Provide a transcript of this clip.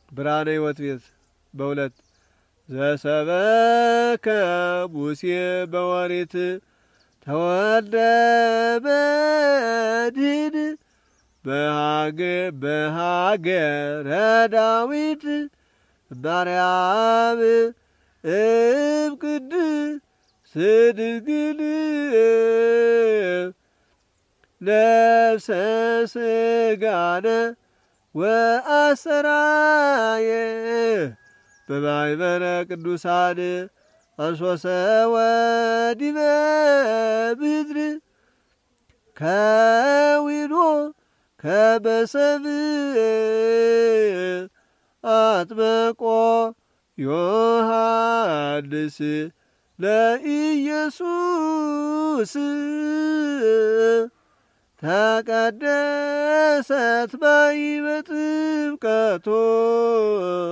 ብርሃነ ሕይወት ቤት በሁለት ዘሰበከ ሙሴ በወሪት ተወልደ በድኅን በሀገረ ዳዊት ማርያም እምቅድስት ድንግል ነፍሰ ሥጋነ ወአሰራየ በማኅበረ ቅዱሳን አንሶሰ ወዲበ ምድር ከዊኖ ከመሰብእ አጥመቆ ዮሐንስ ለኢየሱስ ተቀደሰት ማይ በጥምቀቱ